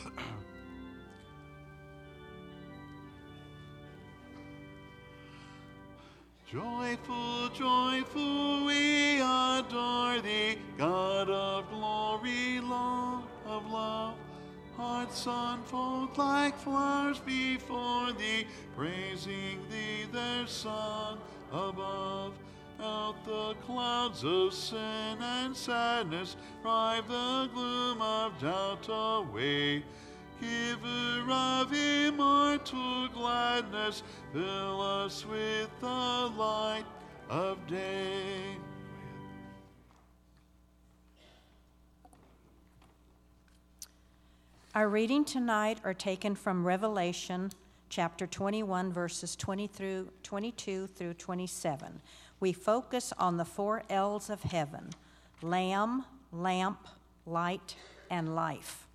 Joyful, joyful, we adore thee, God of glory, Lord of love. Hearts unfold like flowers before thee, praising thee, their Son above. Out the clouds of sin and sadness, drive the gloom of doubt away. Giver of immortal gladness, fill us with the light of day. Our reading tonight are taken from Revelation chapter 21, verses 22 through 27. We focus on the 4 L's of heaven: Lamb, lamp, light, and life.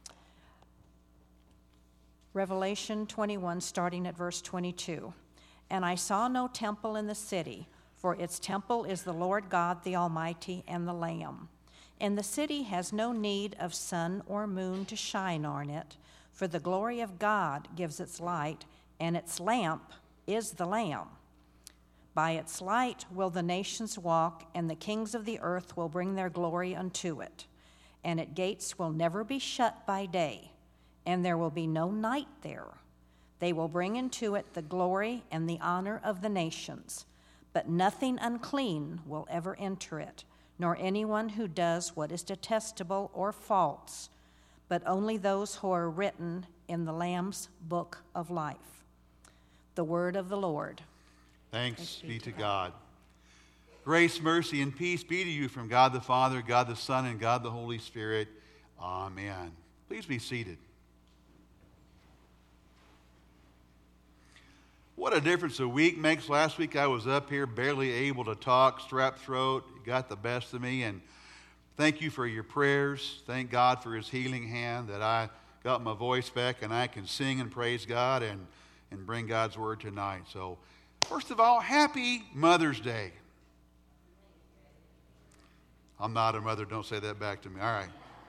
Revelation 21, starting at verse 22. And I saw no temple in the city, for its temple is the Lord God, the Almighty, and the Lamb. And the city has no need of sun or moon to shine on it, for the glory of God gives its light, and its lamp is the Lamb. By its light will the nations walk, and the kings of the earth will bring their glory unto it. And its gates will never be shut by day, and there will be no night there. They will bring into it the glory and the honor of the nations, but nothing unclean will ever enter it, nor anyone who does what is detestable or false, but only those who are written in the Lamb's book of life. The word of the Lord. Thanks be to God. Grace, mercy, and peace be to you from God the Father, God the Son, and God the Holy Spirit. Amen. Please be seated. What a difference a week makes. Last week I was up here barely able to talk, strep throat. It got the best of me. And thank you for your prayers. Thank God for his healing hand that I got my voice back and I can sing and praise God and bring God's word tonight. So first of all, happy Mother's Day. I'm not a mother. Don't say that back to me. All right.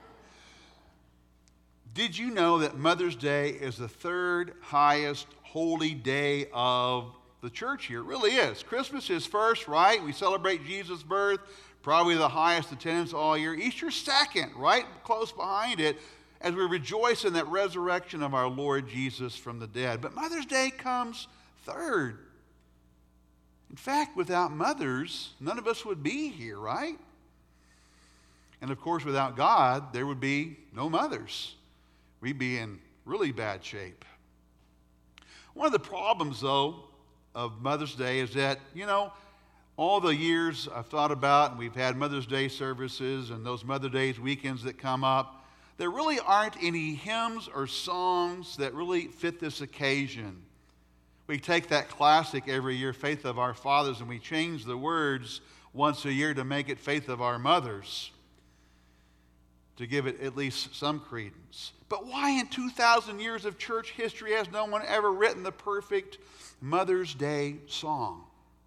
Did you know that Mother's Day is the 3rd highest holy day of the church here? It really is. Christmas is first, right? We celebrate Jesus' birth, probably the highest attendance all year. Easter's second, right close behind it, as we rejoice in that resurrection of our Lord Jesus from the dead. But Mother's Day comes 3rd. In fact, without mothers, none of us would be here, right? And of course, without God, there would be no mothers. We'd be in really bad shape. One of the problems, though, of Mother's Day is that, all the years I've thought about, and we've had Mother's Day services and those Mother's Day weekends that come up, there really aren't any hymns or songs that really fit this occasion. We take that classic every year, Faith of Our Fathers, and we change the words once a year to make it Faith of Our Mothers, to give it at least some credence. But why in 2,000 years of church history has no one ever written the perfect Mother's Day song?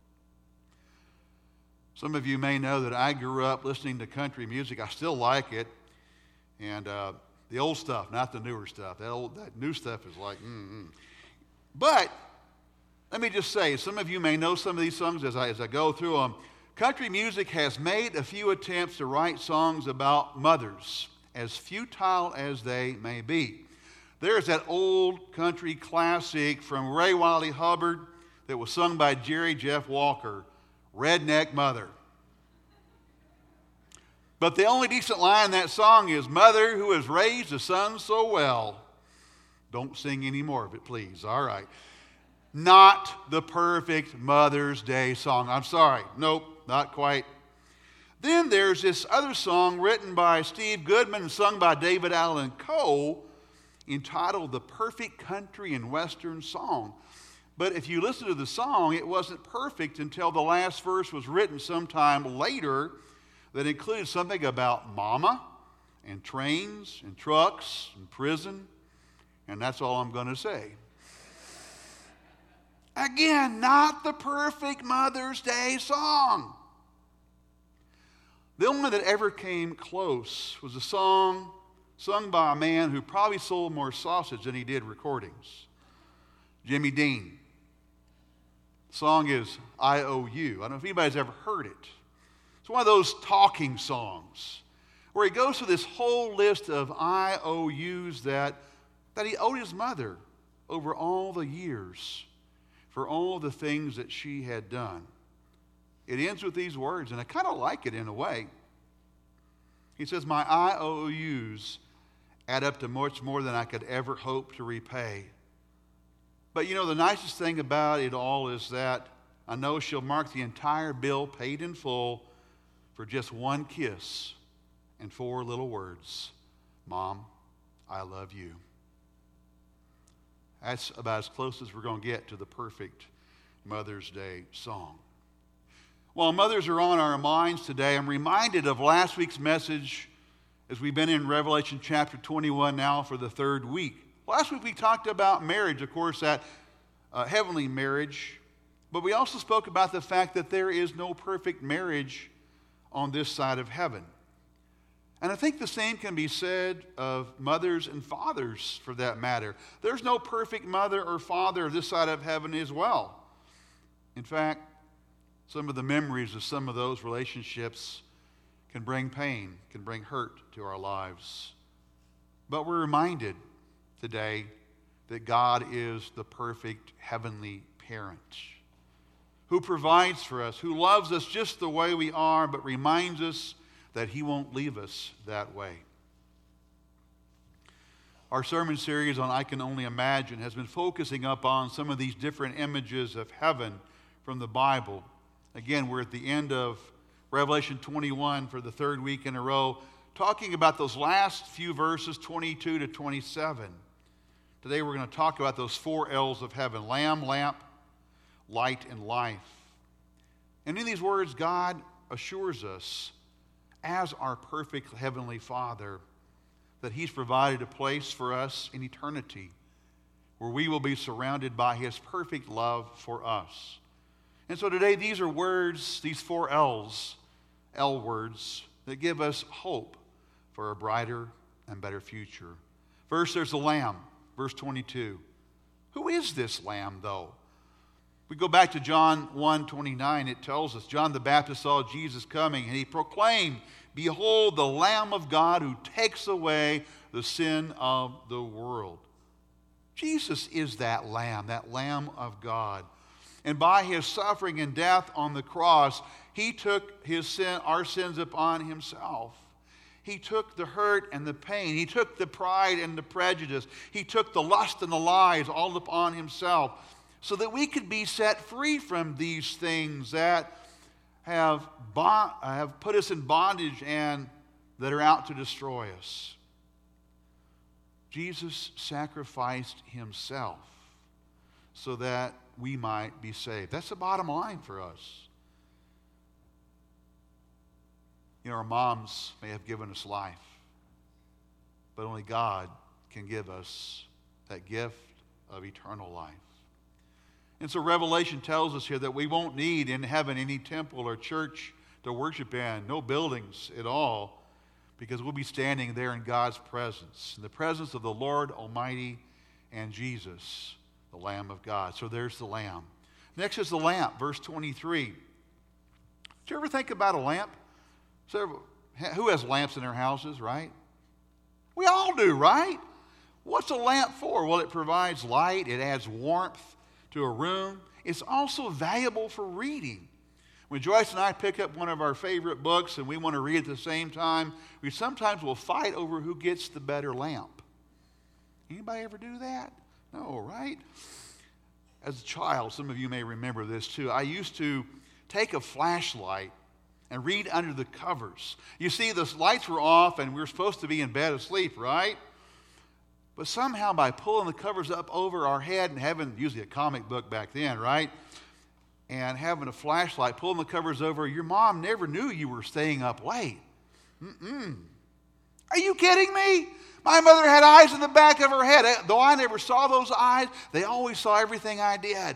Some of you may know that I grew up listening to country music. I still like it. And the old stuff, not the newer stuff. That new stuff is like, But let me just say, some of you may know some of these songs as I go through them. Country music has made a few attempts to write songs about mothers, as futile as they may be. There's that old country classic from Ray Wylie Hubbard that was sung by Jerry Jeff Walker, Redneck Mother. But the only decent line in that song is, "Mother who has raised a son so well." Don't sing any more of it, please. All right. Not the perfect Mother's Day song. I'm sorry. Nope, not quite. Then there's this other song written by Steve Goodman and sung by David Allan Coe, entitled "The Perfect Country and Western Song." But if you listen to the song, it wasn't perfect until the last verse was written sometime later that included something about mama and trains and trucks and prison, and that's all I'm going to say. Again, not the perfect Mother's Day song. The only one that ever came close was a song sung by a man who probably sold more sausage than he did recordings, Jimmy Dean. The song is I Owe You. I don't know if anybody's ever heard it. It's one of those talking songs where he goes through this whole list of IOUs that he owed his mother over all the years for all the things that she had done. It ends with these words, and I kind of like it in a way. He says, my IOUs add up to much more than I could ever hope to repay. But you know, the nicest thing about it all is that I know she'll mark the entire bill paid in full for just one kiss and 4 little words. Mom, I love you. That's about as close as we're going to get to the perfect Mother's Day song. While mothers are on our minds today, I'm reminded of last week's message as we've been in Revelation chapter 21 now for the 3rd week. Last week we talked about marriage, of course, that heavenly marriage, but we also spoke about the fact that there is no perfect marriage on this side of heaven. And I think the same can be said of mothers and fathers for that matter. There's no perfect mother or father this side of heaven as well. In fact, some of the memories of some of those relationships can bring pain, can bring hurt to our lives. But we're reminded today that God is the perfect heavenly parent who provides for us, who loves us just the way we are, but reminds us that he won't leave us that way. Our sermon series on I Can Only Imagine has been focusing up on some of these different images of heaven from the Bible. Again, we're at the end of Revelation 21 for the 3rd week in a row, talking about those last few verses, 22 to 27. Today we're going to talk about those 4 L's of heaven: Lamb, lamp, light, and life. And in these words, God assures us, as our perfect heavenly Father, that he's provided a place for us in eternity where we will be surrounded by his perfect love for us. And so today, these are words, these 4 L's, L words, that give us hope for a brighter and better future. First, there's the Lamb, verse 22. Who is this Lamb, though? We go back to John 1:29. It tells us, John the Baptist saw Jesus coming, and he proclaimed, behold, the Lamb of God who takes away the sin of the world. Jesus is that Lamb of God. And by his suffering and death on the cross, he took our sins upon himself. He took the hurt and the pain. He took the pride and the prejudice. He took the lust and the lies all upon himself so that we could be set free from these things that have put us in bondage and that are out to destroy us. Jesus sacrificed himself so that we might be saved. That's the bottom line for us. You know, our moms may have given us life, but only God can give us that gift of eternal life. And so Revelation tells us here that we won't need in heaven any temple or church to worship in, no buildings at all, because we'll be standing there in God's presence, in the presence of the Lord Almighty and Jesus, the Lamb of God. So there's the Lamb. Next is the lamp, verse 23. Did you ever think about a lamp? So, who has lamps in their houses, right? We all do, right? What's a lamp for? Well, it provides light. It adds warmth to a room. It's also valuable for reading. When Joyce and I pick up one of our favorite books and we want to read at the same time, we sometimes will fight over who gets the better lamp. Anybody ever do that? No, right? As a child, some of you may remember this too, I used to take a flashlight and read under the covers. You see, the lights were off and we were supposed to be in bed asleep, right? But somehow by pulling the covers up over our head and having, usually a comic book back then, right? And having a flashlight, pulling the covers over, your mom never knew you were staying up late. Are you kidding me? My mother had eyes in the back of her head. Though I never saw those eyes, they always saw everything I did.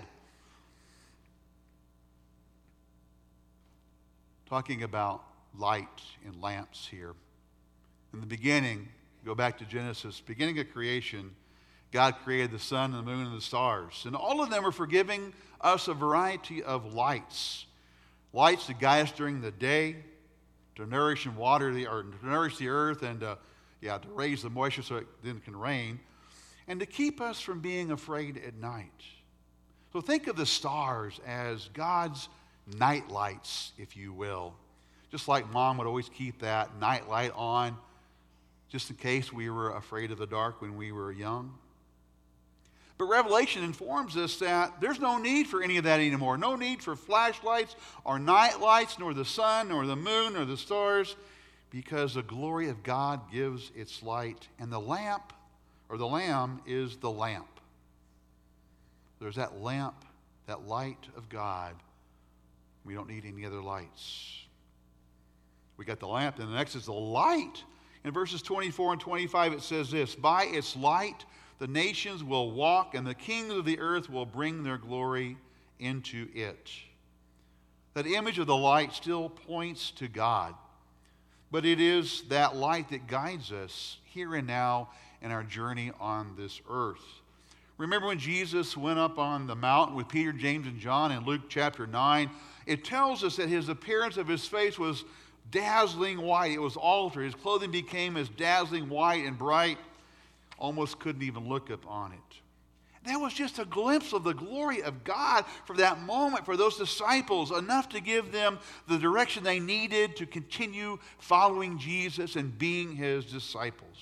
Talking about light and lamps here. In the beginning, Go back to Genesis, beginning of creation, God created the sun and the moon and the stars. And all of them are for giving us a variety of lights. Lights to guide us during the day, to nourish and water to nourish the earth, and to raise the moisture so it then can rain, and to keep us from being afraid at night. So think of the stars as God's night lights, if you will. Just like Mom would always keep that night light on, just in case we were afraid of the dark when we were young. But Revelation informs us that there's no need for any of that anymore. No need for flashlights or night lights, nor the sun, nor the moon, nor the stars, because the glory of God gives its light, and the lamp, or the Lamb, is the lamp. There's that lamp, that light of God. We don't need any other lights. We got the lamp, and the next is the light. In verses 24 and 25, it says this: by its light the nations will walk, and the kings of the earth will bring their glory into it. That image of the light still points to God, but it is that light that guides us here and now in our journey on this earth. Remember when Jesus went up on the mountain with Peter, James, and John in Luke chapter 9? It tells us that his appearance of his face was dazzling white. It was altered. His clothing became as dazzling white and bright, almost couldn't even look upon it. That was just a glimpse of the glory of God for that moment for those disciples, enough to give them the direction they needed to continue following Jesus and being his disciples.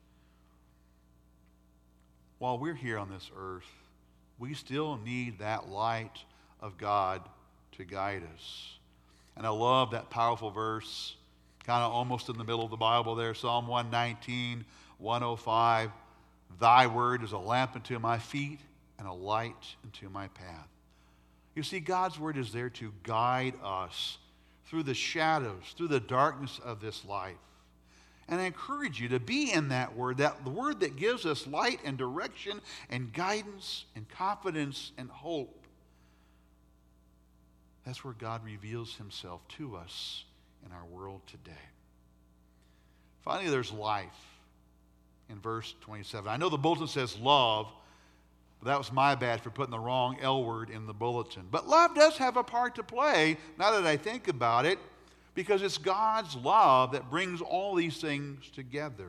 While we're here on this earth, we still need that light of God to guide us. And I love that powerful verse, kind of almost in the middle of the Bible there, Psalm 119, 105. Thy word is a lamp unto my feet and a light unto my path. You see, God's word is there to guide us through the shadows, through the darkness of this life. And I encourage you to be in that word, the word that gives us light and direction and guidance and confidence and hope. That's where God reveals himself to us in our world today. Finally, there's life in verse 27. I know the bulletin says love, but that was my bad for putting the wrong L word in the bulletin. But love does have a part to play, now that I think about it, because it's God's love that brings all these things together.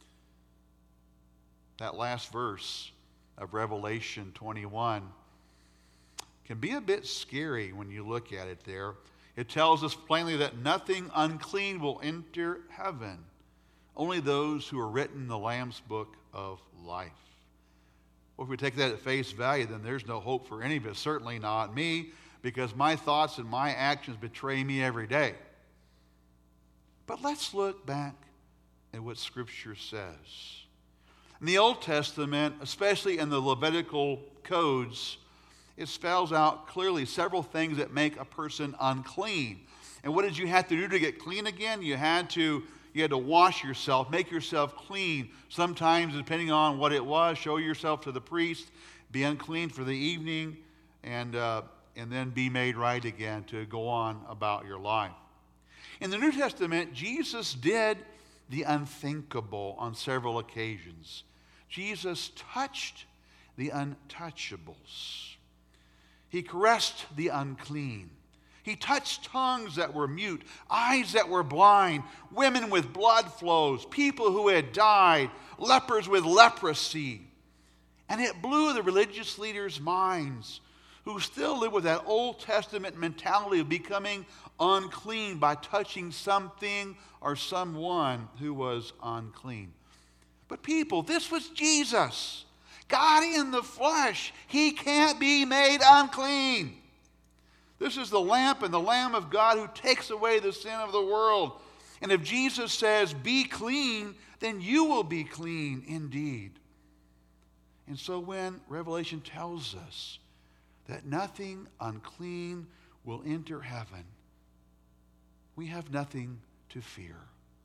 That last verse of Revelation 21 can be a bit scary when you look at it there. It tells us plainly that nothing unclean will enter heaven. Only those who are written in the Lamb's book of life. Well, if we take that at face value, then there's no hope for any of us, certainly not me, because my thoughts and my actions betray me every day. But let's look back at what Scripture says. In the Old Testament, especially in the Levitical codes, it spells out clearly several things that make a person unclean. And what did you have to do to get clean again? You had to wash yourself, make yourself clean. Sometimes, depending on what it was, show yourself to the priest, be unclean for the evening, and then be made right again to go on about your life. In the New Testament, Jesus did the unthinkable on several occasions. Jesus touched the untouchables. He caressed the unclean. He touched tongues that were mute, eyes that were blind, women with blood flows, people who had died, lepers with leprosy. And it blew the religious leaders' minds, who still live with that Old Testament mentality of becoming unclean by touching something or someone who was unclean. But people, this was Jesus. God in the flesh. He can't be made unclean. This is the lamp and the Lamb of God who takes away the sin of the world. And if Jesus says, be clean, then you will be clean indeed. And so when Revelation tells us that nothing unclean will enter heaven, we have nothing to fear,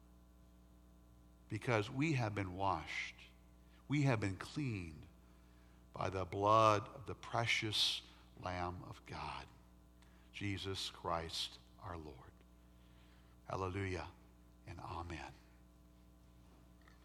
because we have been washed. We have been cleaned by the blood of the precious Lamb of God, Jesus Christ our Lord. Hallelujah and amen.